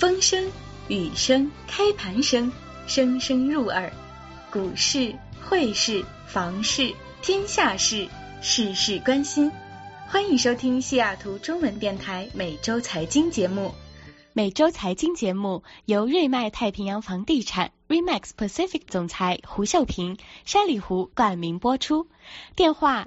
风声、雨声、开盘声，声声入耳。股市、汇市、房市、天下事，事事关心。欢迎收听西雅图中文电台每周财经节目。每周财经节目由瑞麦太平洋房地产 Remax Pacific 总裁胡秀平、山里胡冠名播出。电话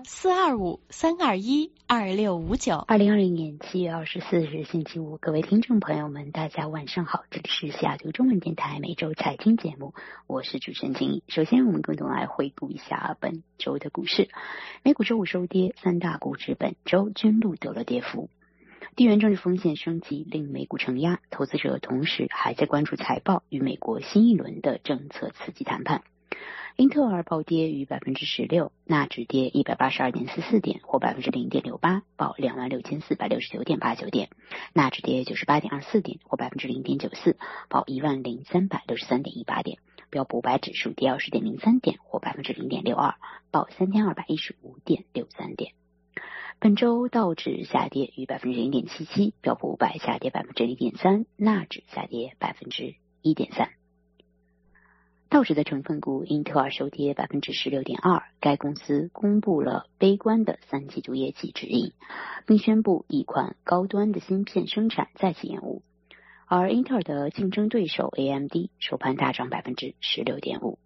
425-321-2659。 2020年7月24日星期五，各位听众朋友们，大家晚上好，这里是西雅图中文电台每周财经节目，我是主持人金怡。首先我们共同来回顾一下本周的股市。美股周五收跌，三大股指本周均录得了跌幅。地缘政治风险升级令美股承压，投资者同时还在关注财报与美国新一轮的政策刺激谈判。英特尔暴跌逾 16%， 纳指跌 182.44 点或 0.68%， 报 26,469.89 点，纳指跌 98.24 点或 0.94%， 报 10,363.18 点，标普500指数跌 20.03 点或 0.62%， 报 3,215.63 点。本周道指下跌逾 0.77%， 标普500下跌 0.3%， 纳指下跌 1.3%。道指的成分股英特尔收跌 16.2%， 该公司公布了悲观的三季度业绩指引，并宣布一款高端的芯片生产再次延误。而英特尔的竞争对手 AMD 收盘大涨 16.5%。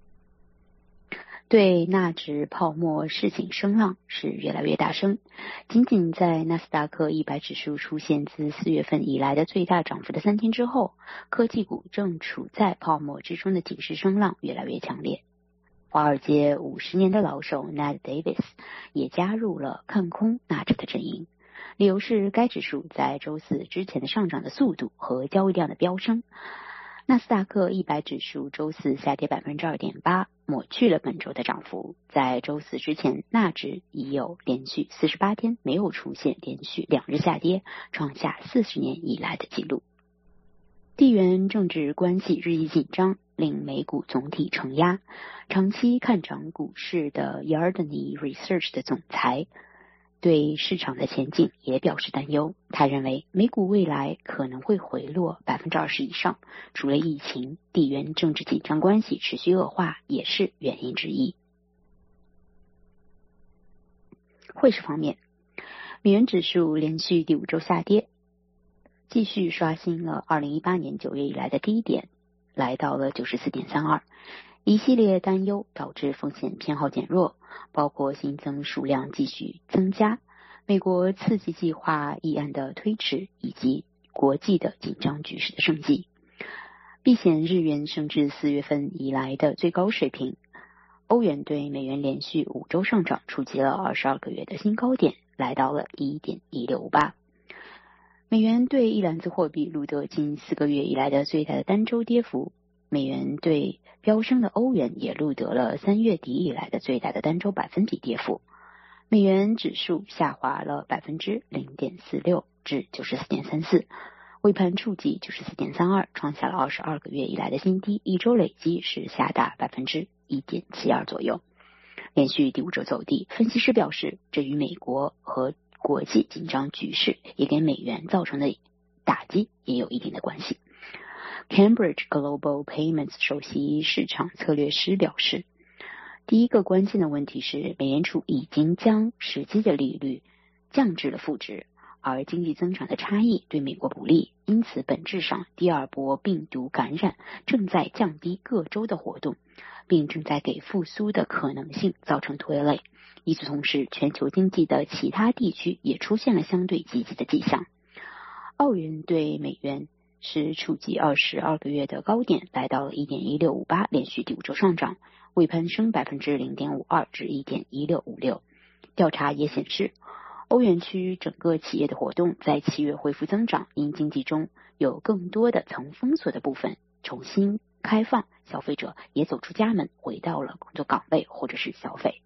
对纳指泡沫市井声浪是越来越大声，仅仅在纳斯达克100指数出现自4月份以来的最大涨幅的3天之后，科技股正处在泡沫之中的警示声浪越来越强烈。华尔街50年的老手 Ned Davis 也加入了看空纳指的阵营，理由是该指数在周四之前的上涨的速度和交易量的飙升。纳斯达克100指数周四下跌 2.8%， 抹去了本周的涨幅。在周四之前，纳指已有连续48天没有出现连续2日下跌，创下40年以来的纪录。地缘政治关系日益紧张，令美股总体承压。长期看涨股市的 Yardney Research 的总裁对市场的前景也表示担忧，他认为美股未来可能会回落 20% 以上，除了疫情，地缘政治紧张关系持续恶化也是原因之一。汇市方面，美元指数连续第5周下跌，继续刷新了2018年9月以来的低点，来到了 94.32。一系列担忧导致风险偏好减弱，包括新增数量继续增加、美国刺激计划议案的推迟以及国际的紧张局势的升级。避险日元升至4月份以来的最高水平，欧元对美元连续5周上涨，触及了22个月的新高点，来到了 1.1658。美元对一篮子货币录得近4个月以来的最大的单周跌幅，美元对飙升的欧元也录得了3月底以来的最大的单周百分比跌幅。美元指数下滑了 0.46% 至 94.34， 尾盘触及 94.32， 创下了22个月以来的新低，一周累计是下达 1.72% 左右，连续第5周走低。分析师表示，这与美国和国际紧张局势也给美元造成的打击也有一定的关系。Cambridge Global Payments 首席市场策略师表示，第一个关键的问题是美联储已经将实际的利率降至了负值，而经济增长的差异对美国不利，因此本质上第二波病毒感染正在降低各州的活动，并正在给复苏的可能性造成拖累。与此同时，全球经济的其他地区也出现了相对积极的迹象。澳元对美元是触及22个月的高点，来到了 1.1658， 连续第5周上涨，尾盘升 0.52% 至 1.1656。 调查也显示，欧元区整个企业的活动在7月恢复增长，因经济中有更多的曾封锁的部分重新开放，消费者也走出家门，回到了工作岗位或者是消费。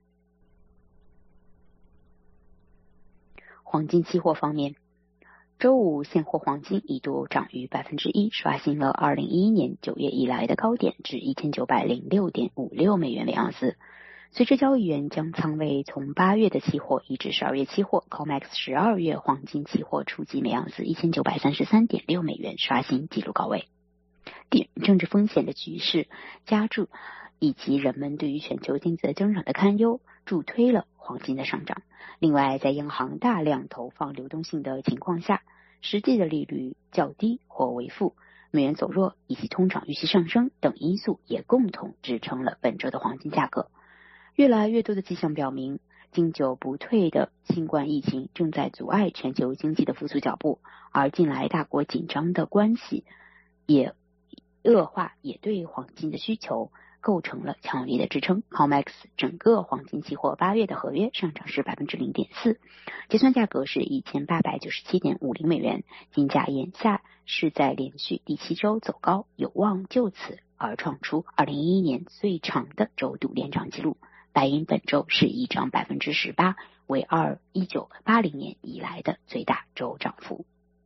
黄金期货方面，周五现货黄金一度涨逾 1%， 刷新了2011年9月以来的高点，至 1906.56 美元每盎司。 随着交易员将仓位从8月的期货移至12月期货 ，COMEX 12月黄金期货触及每盎司1933.6美元，刷新纪录高位。地缘政治风险的局势加注，以及人们对于全球经济的增长的堪忧，助推了黄金的上涨。另外，在央行大量投放流动性的情况下，实际的利率较低或为负，美元走弱以及通胀预期上升等因素也共同支撑了本周的黄金价格。越来越多的迹象表明，经久不退的新冠疫情正在阻碍全球经济的复苏脚步，而近来大国紧张的关系也恶化，也对黄金的需求构成了强力的支撑。COMEX 整个黄金期货8月的合约上涨是 0.4%， 结算价格是 1897.50 美元，金价眼下是在连续第7周走高，有望就此而创出2011年最长的周度连涨纪录。白银本周是一涨 18%， 为1980年以来的最大周涨幅。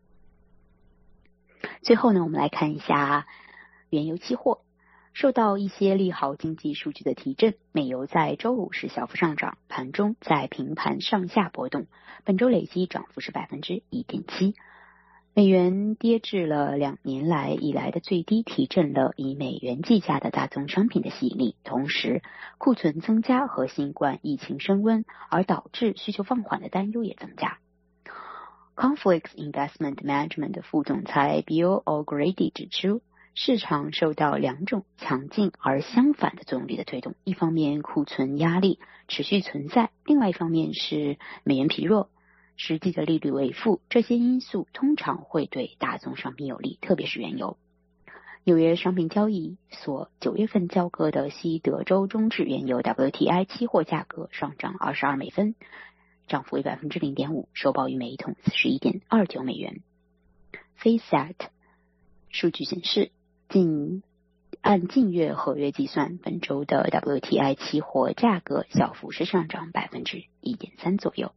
最后呢，我们来看一下原油期货。受到一些利好经济数据的提振，美油在周五是小幅上涨，盘中在平盘上下波动，本周累计涨幅是 1.7%。美元跌至了2年来以来的最低，提振了以美元计价的大宗商品的吸引力。同时，库存增加和新冠疫情升温而导致需求放缓的担忧也增加。Conflicts Investment Management 的副总裁 Bill O'Grady 指出，市场受到2种强劲而相反的作用力的推动，一方面库存压力持续存在，另外一方面是美元疲弱，实际的利率为负，这些因素通常会对大宗商品有利，特别是原油。纽约商品交易所9月份交割的西德州中质原油 WTI 期货价格上涨22美分，涨幅为 0.5%， 收报于每桶 41.29 美元。FactSet 数据显示，按近月合约计算，本周的 WTI 期货价格小幅是上涨 1.3% 左右。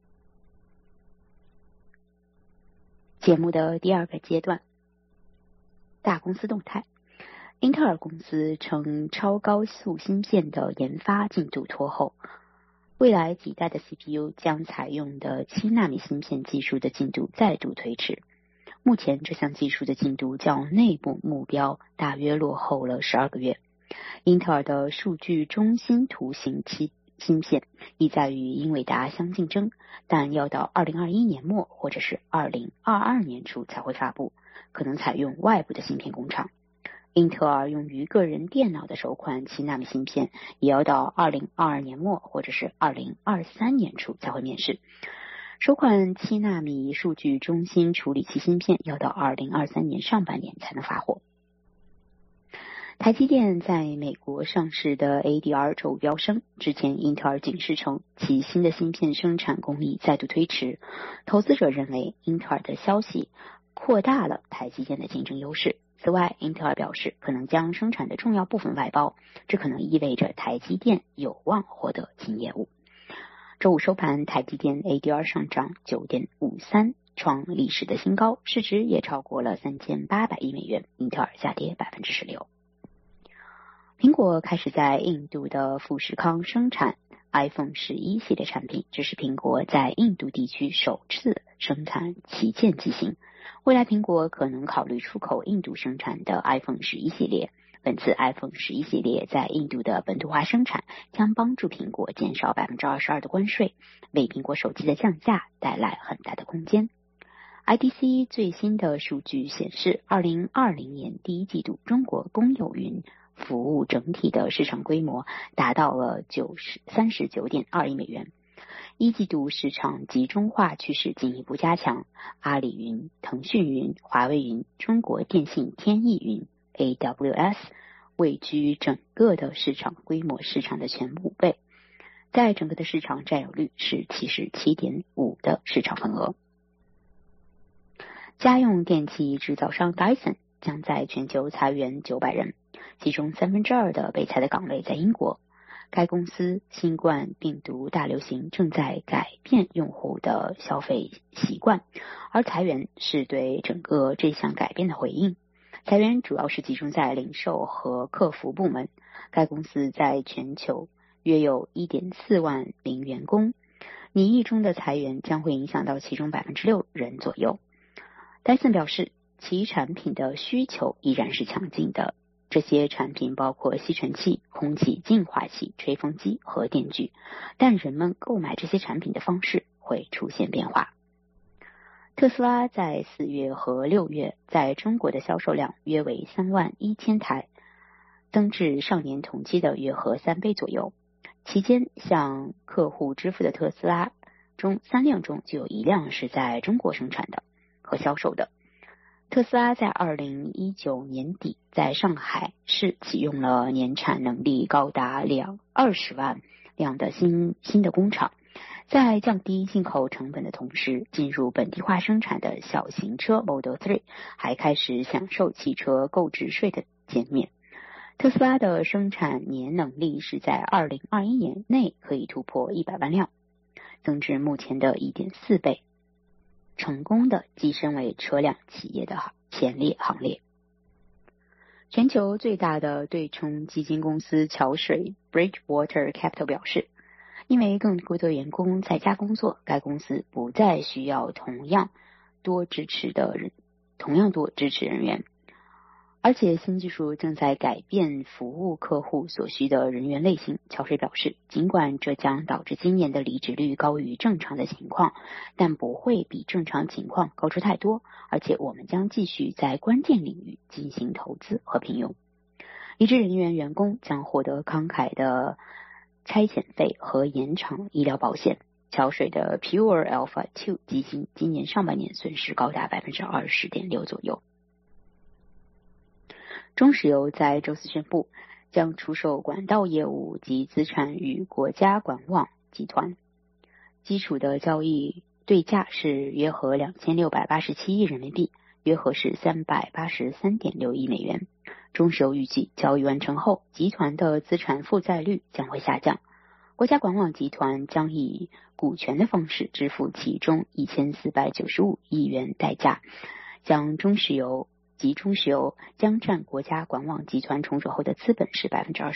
节目的第二个阶段，大公司动态。英特尔公司称超高速芯片的研发进度拖后，未来几代的 CPU 将采用的7纳米芯片技术的进度再度推迟。目前这项技术的进度较内部目标大约落后了12个月。英特尔的数据中心图形芯片意在与英伟达相竞争，但要到2021年末或者是2022年初才会发布，可能采用外部的芯片工厂。英特尔用于个人电脑的首款7纳米芯片也要到2022年末或者是2023年初才会面世。首款7纳米数据中心处理器芯片要到2023年上半年才能发货。台积电在美国上市的 ADR 周五飙升，之前英特尔警示称其新的芯片生产工艺再度推迟，投资者认为英特尔的消息扩大了台积电的竞争优势。此外，英特尔表示可能将生产的重要部分外包，这可能意味着台积电有望获得新业务。周五收盘，台积电 ADR 上涨 9.53%， 创历史的新高，市值也超过了3800亿美元，英特尔下跌 16%。苹果开始在印度的富士康生产 iPhone 11系列产品，这是苹果在印度地区首次生产旗舰机型。未来苹果可能考虑出口印度生产的 iPhone 11系列。本次 iPhone 11系列在印度的本土化生产将帮助苹果减少 22% 的关税，为苹果手机的降价带来很大的空间。IDC 最新的数据显示，2020年第一季度中国公有云服务整体的市场规模达到了39.2亿美元。一季度市场集中化趋势进一步加强，阿里云、腾讯云、华为云、中国电信、天翼云 AWS 位居整个的市场规模市场的前5位，在整个的市场占有率是 77.5% 的市场份额。家用电器制造商 Dyson 将在全球裁员900人，其中2/3的被裁的岗位在英国。该公司新冠病毒大流行正在改变用户的消费习惯，而裁员是对整个这项改变的回应。裁员主要是集中在零售和客服部门。该公司在全球约有 1.4 万名员工，拟议中的裁员将会影响到其中 6% 人左右。戴森表示，其产品的需求依然是强劲的，这些产品包括吸尘器、空气净化器、吹风机和电锯，但人们购买这些产品的方式会出现变化。特斯拉在4月和6月在中国的销售量约为31000台，增至上年同期的约合3倍左右。期间向客户支付的特斯拉中3辆中就有1辆是在中国生产的和销售的。特斯拉在2019年底在上海市启用了年产能力高达20万辆的新的工厂，在降低进口成本的同时，进入本地化生产的小型车 Model 3还开始享受汽车购置税的减免。特斯拉的生产年能力是在2021年内可以突破100万辆，增至目前的 1.4 倍，成功的跻身为车辆企业的前列行列。全球最大的对冲基金公司桥水 Bridgewater Capital 表示，因为更多的员工在家工作，该公司不再需要同样多支持人员，而且新技术正在改变服务客户所需的人员类型。桥水表示，尽管这将导致今年的离职率高于正常的情况，但不会比正常情况高出太多，而且我们将继续在关键领域进行投资和聘用。离职人员员工将获得慷慨的差遣费和延长医疗保险。桥水的 Pure Alpha 2基金今年上半年损失高达 20.6% 左右。中石油在周四宣布将出售管道业务及资产与国家管网集团，基础的交易对价是约合2687亿人民币，约合是383.6亿美元。中石油预计交易完成后，集团的资产负债率将会下降。国家管网集团将以股权的方式支付其中1495亿元代价，中石油将占国家管网集团重组后的资本是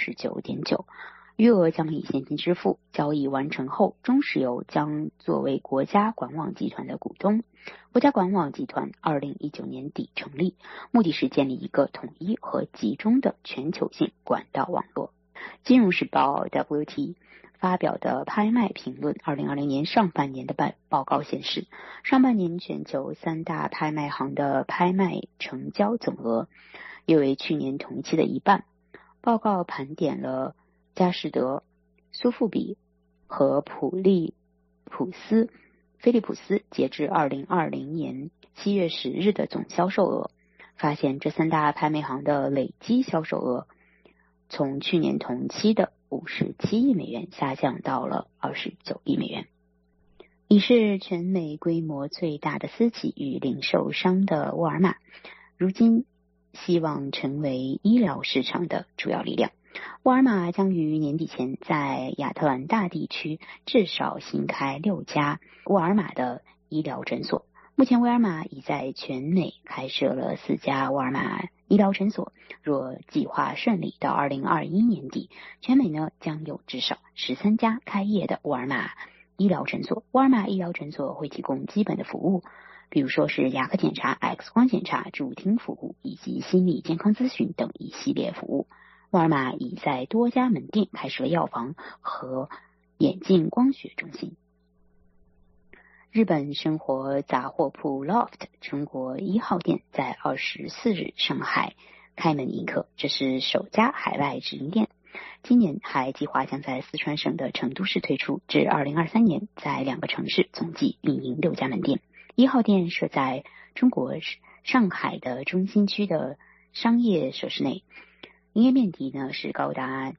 29.9%， 余额将以现金支付。交易完成后，中石油将作为国家管网集团的股东。国家管网集团2019年底成立，目的是建立一个统一和集中的全球性管道网络。金融时报 WT 发表的拍卖评论2020年上半年的报告显示，上半年全球3大拍卖行的拍卖成交总额约为去年同一期的1半。报告盘点了佳士得、苏富比和菲利普斯截至2020年7月10日的总销售额，发现这3大拍卖行的累计销售额从去年同期的57亿美元下降到了29亿美元。已是全美规模最大的私企与零售商的沃尔玛，如今希望成为医疗市场的主要力量。沃尔玛将于年底前在亚特兰大地区至少新开6家沃尔玛的医疗诊所。目前沃尔玛已在全美开设了4家沃尔玛医疗诊所，若计划顺利，到2021年底，全美将有至少13家开业的沃尔玛医疗诊所。沃尔玛医疗诊所会提供基本的服务，比如说是牙科检查、X 光检查、助听服务以及心理健康咨询等一系列服务。沃尔玛已在多家门店开设了药房和眼镜光学中心。日本生活杂货铺 Loft 中国1号店在24日上海开门迎客，这是首家海外直营店。今年还计划将在四川省的成都市推出，至2023年在2个城市总计运营6家门店。1号店设在中国上海的中心区的商业设施内，营业面积是高达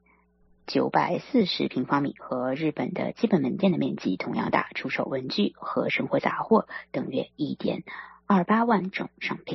940平方米，和日本的基本门店的面积同样大，出售文具和生活杂货等约 1.28 万种商品。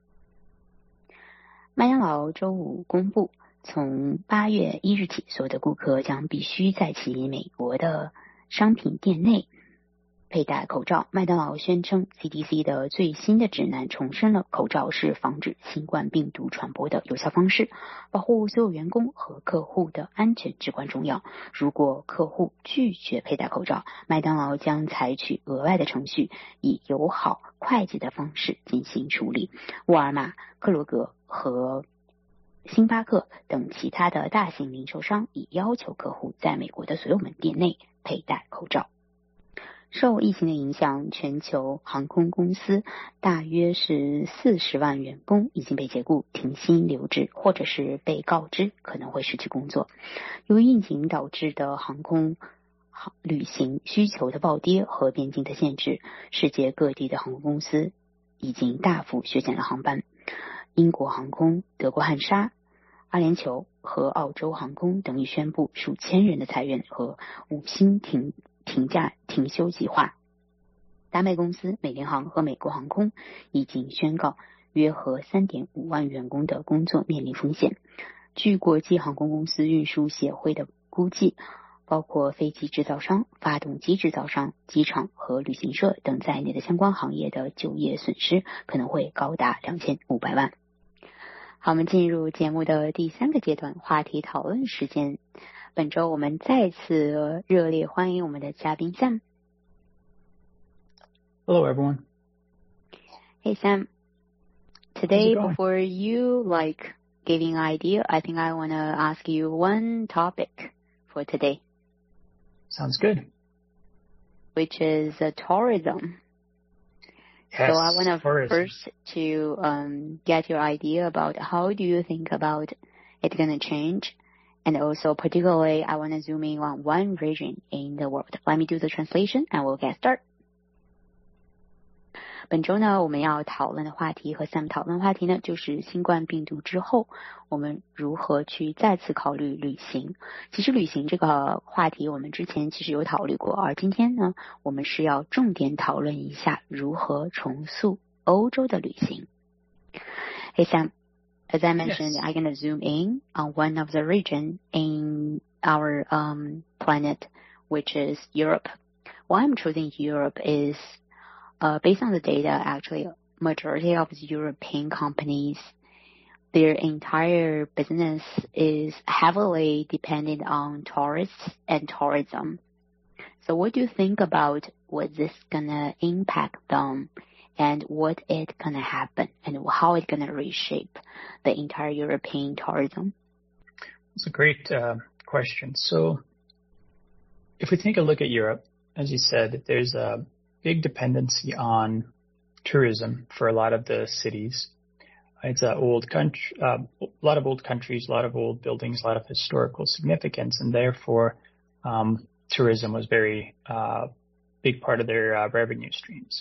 麦当劳周五公布，从8月1日起，所有的顾客将必须在其美国的商品店内佩戴口罩，麦当劳宣称 CDC 的最新的指南重申了口罩是防止新冠病毒传播的有效方式，保护所有员工和客户的安全至关重要。如果客户拒绝佩戴口罩，麦当劳将采取额外的程序，以友好快捷的方式进行处理。沃尔玛、克罗格和星巴克等其他的大型零售商已要求客户在美国的所有门店内佩戴口罩。受疫情的影响，全球航空公司大约是40万员工已经被解雇、停薪留职，或者是被告知可能会失去工作。由于疫情导致的航空旅行需求的暴跌和边境的限制，世界各地的航空公司已经大幅削减了航班。英国航空、德国汉莎、阿联酋和澳洲航空等已宣布数千人的裁员和5星停休计划。达美公司、美联航和美国航空已经宣告约合 3.5 万员工的工作面临风险。据国际航空公司运输协会的估计，包括飞机制造商、发动机制造商、机场和旅行社等在内的相关行业的就业损失可能会高达2500万。好，我们进入节目的第3个阶段，话题讨论时间。本周我们再次热烈欢迎我们的嘉宾 Sam。 Hello everyone. Hey Sam, today before you giving idea, I think I want to ask you one topic for today. Sounds good. Which is tourism. Yes, so I want to tourism. first to get your idea about how do you think about it going to change, and also particularly I want to zoom in on one region in the world. Let me do the translation and we'll get started. 本周呢，我们要讨论的话题和 Sam 讨论的话题呢，就是新冠病毒之后，我们如何去再次考虑旅行。其实旅行这个话题，我们之前其实有考虑过，而今天呢，我们是要重点讨论一下如何重塑欧洲的旅行。Hey Sam, as I mentioned, Yes. I'm going to zoom in on one of the region in our planet, which is Europe. Why I'm choosing Europe is based on the data, actually, majority of European companies, their entire business is heavily dependent on tourists and tourism. So what do you think about what this gonna impact them and what it gonna happen and how it gonna reshape the entire European tourism? That's a great question. So if we take a look at Europe, as you said, there's a big dependency on tourism for a lot of the cities. It's a old country, a lot of old countries, a lot of old buildings, a lot of historical significance, and therefore tourism was very big part of their revenue streams.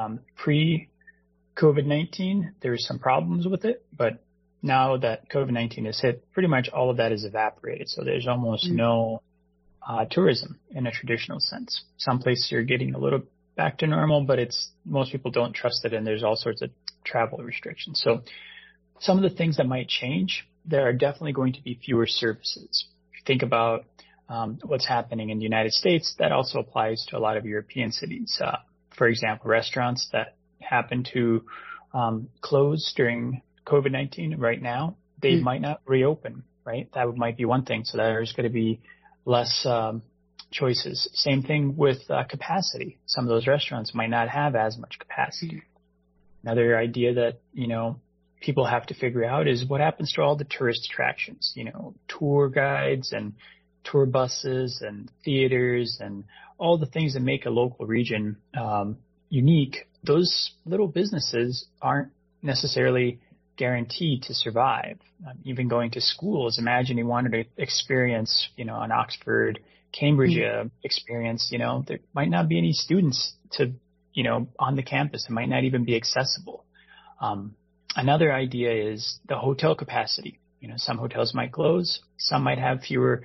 Pre-COVID-19, there were some problems with it, but now that COVID-19 has hit, pretty much all of that is evaporated. So there's almost no tourism in a traditional sense. Some places are getting a little back to normal, but most people don't trust it, and there's all sorts of travel restrictions. So some of the things that might change, there are definitely going to be fewer services. If you think about what's happening in the United States, that also applies to a lot of European cities. For example, restaurants that happen to close during COVID-19 right now, they might not reopen, right? That might be one thing. So there's going to be less choices. Same thing with capacity. Some of those restaurants might not have as much capacity. Another idea that, people have to figure out is what happens to all the tourist attractions, tour guides and tour buses and theaters and all the things that make a local region unique. Those little businesses aren't necessarily guaranteed to survive. Even going to schools, imagine you wanted to experience, an Oxford, Cambridge experience, there might not be any students to, on the campus. It might not even be accessible. Another idea is the hotel capacity. Some hotels might close. Some might have fewer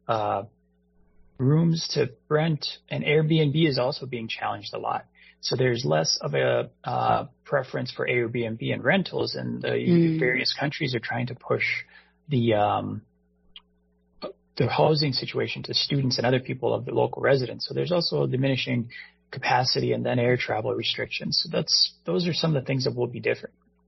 rooms to rent. And Airbnb is also being challenged a lot. So there's less of a preference for Airbnb and rentals, and the various countries are trying to push the housing situation to students and other people of the local residents. So there's also a diminishing capacity and then air travel restrictions. So those are some of the things that will be different.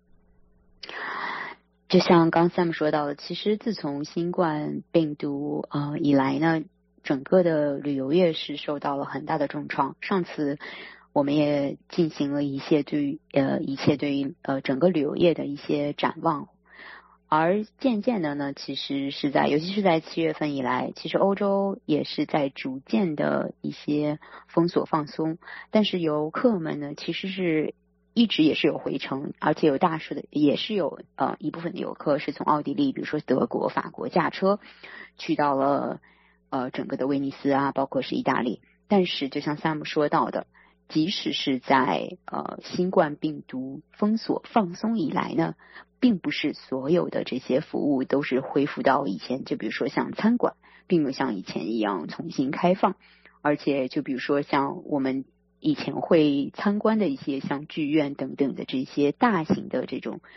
就像刚 Sam 说到的，其实自从新冠病毒以来呢，整个的旅游业是受到了很大的重创。上次我们也进行了一切对于整个旅游业的一些展望，而渐渐的呢，其实是尤其是在7月份以来，其实欧洲也是在逐渐的一些封锁放松，但是游客们呢，其实是一直也是有回程，而且有大数的也是有一部分的游客是从奥地利，比如说德国、法国驾车去到了整个的威尼斯啊，包括是意大利。但是就像 Sam 说到的，即使是在新冠病毒封锁放松以来呢，并不是所有的这些服务都是恢复到以前，就比如说像餐馆并没有像以前一样重新开放，而且就比如说像我们以前会参观的一些像剧院等等的这些大型的这种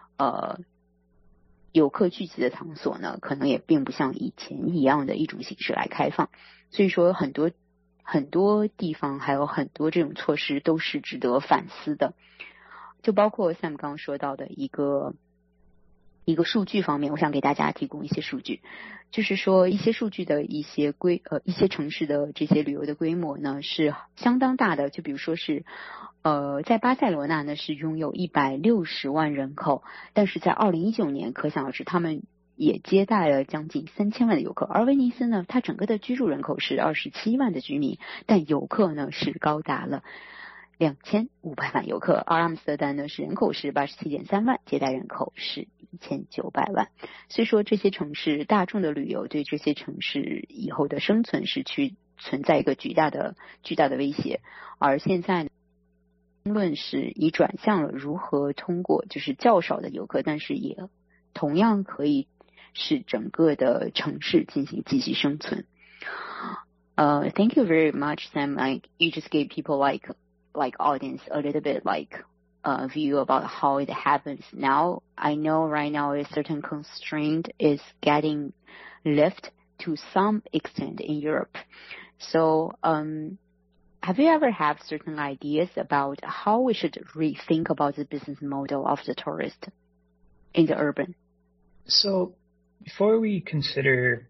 游客聚集的场所呢，可能也并不像以前一样的一种形式来开放。所以说很多地方还有很多这种措施都是值得反思的，就包括 Sam 刚刚说到的一个数据方面，我想给大家提供一些数据，就是说一些数据的一些城市的这些旅游的规模呢是相当大的，就比如说是在巴塞罗那呢是拥有160万人口，但是在2019年可想而知他们也接待了将近3000万的游客，而威尼斯呢，它整个的居住人口是27万的居民，但游客呢是高达了2500万游客，而阿姆斯特丹呢是人口是87.3万，接待人口是1900万。所以说这些城市大众的旅游对这些城市以后的生存是存在一个巨大的威胁，而现在呢争论是已转向了如何通过就是较少的游客，但是也同样可以使整个的城市进行继续生存。Thank you very much, Sam. Like you just gave people like audience a little bit view about how it happens. Now I know right now a certain constraint is getting lifted to some extent in Europe. So have you ever had certain ideas about how we should rethink about the business model of the tourist in the urban? So before we consider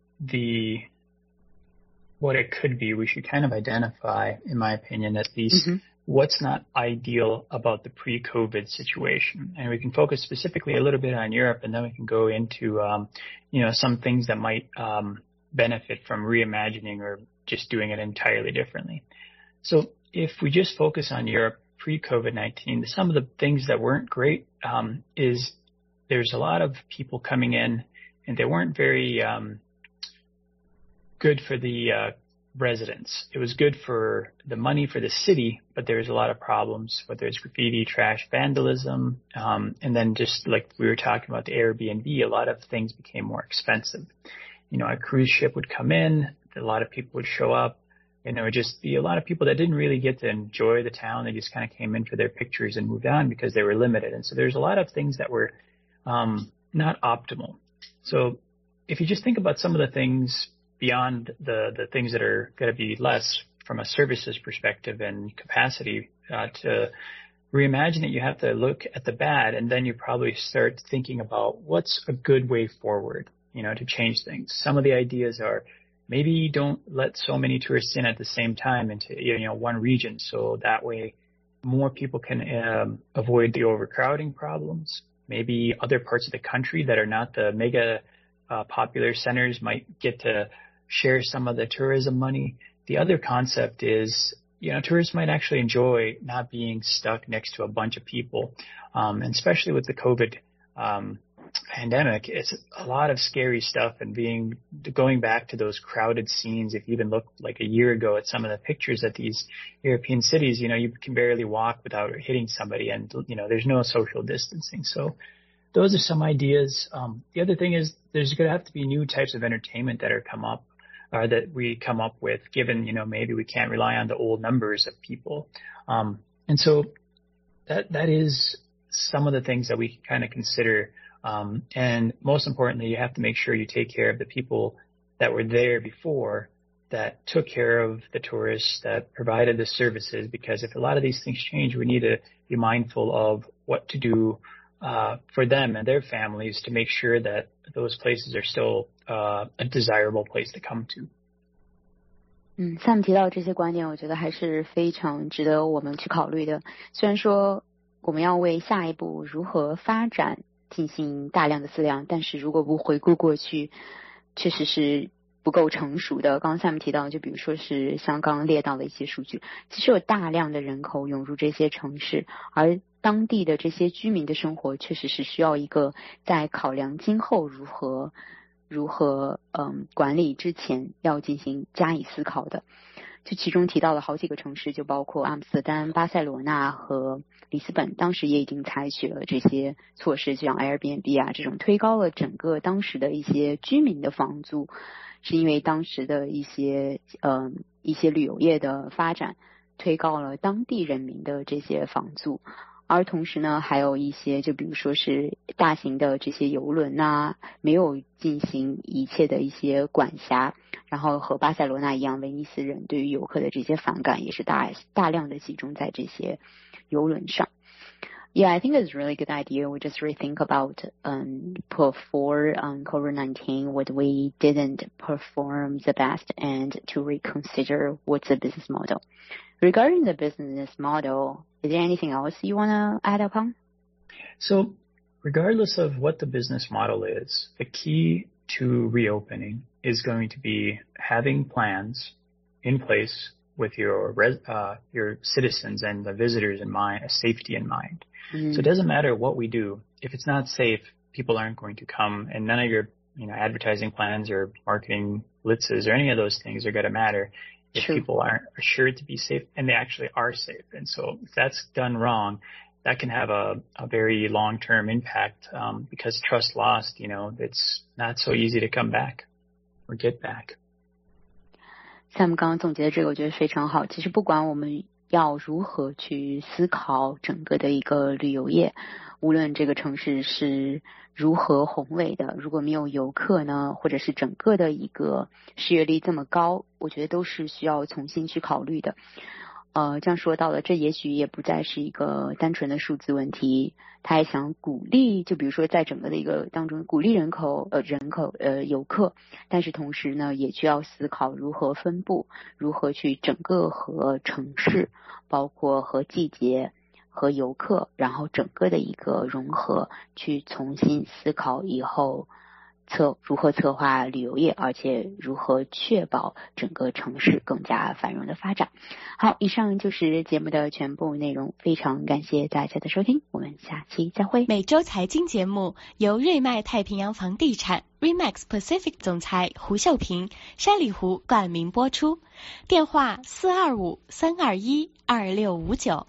what it could be, we should kind of identify, in my opinion, at least what's not ideal about the pre-COVID situation. And we can focus specifically a little bit on Europe, and then we can go into, some things that might benefit from reimagining or just doing it entirely differently. So if we just focus on Europe pre-COVID-19, some of the things that weren't great is there's a lot of people coming in, and they weren't very good for the residents. It was good for the money for the city, but there was a lot of problems, whether it's graffiti, trash, vandalism, and then just like we were talking about the Airbnb, a lot of things became more expensive. A cruise ship would come in, a lot of people would show up, and there would just be a lot of people that didn't really get to enjoy the town. They just kind of came in for their pictures and moved on because they were limited. And so there's a lot of things that were not optimal. So if you just think about some of the things beyond the things that are going to be less from a services perspective and capacity, to reimagine it, you have to look at the bad, and then you probably start thinking about what's a good way forward, to change things. Some of the ideas are maybe you don't let so many tourists in at the same time into, one region, so that way more people can avoid the overcrowding problems. Maybe other parts of the country that are not the mega popular centers might get to share some of the tourism money. The other concept is, tourists might actually enjoy not being stuck next to a bunch of people. And especially with the COVID pandemic, it's a lot of scary stuff, and going back to those crowded scenes. If you even look like a year ago at some of the pictures at these European cities, you can barely walk without hitting somebody, and there's no social distancing. So those are some ideas. The other thing is there's going to have to be new types of entertainment that we come up with, given, maybe we can't rely on the old numbers of people. And so that is some of the things that we can kind of consider. And most importantly, you have to make sure you take care of the people that were there before that took care of the tourists, that provided the services, because if a lot of these things change, we need to be mindful of what to do for them and their families to make sure that those places are still a desirable place to come to. Sam 提到这些观点，我觉得还是非常值得我们去考虑的。虽然说我们要为下一步如何发展进行大量的思量，但是如果不回顾过去，确实是不够成熟的。刚刚 Sam 提到，就比如说是像刚刚列到的一些数据，其实有大量的人口涌入这些城市，而当地的这些居民的生活确实是需要一个在考量今后如何管理之前要进行加以思考的。就其中提到了好几个城市，就包括阿姆斯特丹、巴塞罗那和里斯本，当时也已经采取了这些措施，就像 Airbnb 啊这种推高了整个当时的一些居民的房租，是因为当时的一些旅游业的发展推高了当地人民的这些房租。而同时呢，还有一些就比如说是大型的这些邮轮啊，没有进行一切的一些管辖，然后和巴塞罗那一样，威尼斯人对于游客的这些反感也是大量的集中在这些邮轮上。Yeah, I think it's a really good idea. We just rethink about before COVID-19 what we didn't perform the best and to reconsider what's the business model. Regarding the business model, is there anything else you want to add upon? So regardless of what the business model is, the key to reopening is going to be having plans in place with your citizens and the visitors in mind, safety in mind. So it doesn't matter what we do. If it's not safe, people aren't going to come, and none of your advertising plans or marketing blitzes or any of those things are going to matter if people aren't assured to be safe, and they actually are safe. And so if that's done wrong, that can have a very long-term impact because trust lost, it's not so easy to come back or get back. Sam 刚刚总结的这个我觉得非常好。其实不管我们要如何去思考整个的一个旅游业，无论这个城市是如何宏伟的，如果没有游客呢，或者是整个的一个失业率这么高，我觉得都是需要重新去考虑的。这样说到了，这也许也不再是一个单纯的数字问题，他也想鼓励，就比如说在整个的一个当中鼓励游客，但是同时呢，也需要思考如何分布，如何去整个和城市，包括和季节和游客，然后整个的一个融合，去重新思考以后如何策划旅游业，而且如何确保整个城市更加繁荣的发展。好，以上就是节目的全部内容，非常感谢大家的收听，我们下期再会。 每周财经节目由瑞麦太平洋房地产 Remax Pacific 总裁胡秀平、山里湖冠名播出，电话425-321-2659。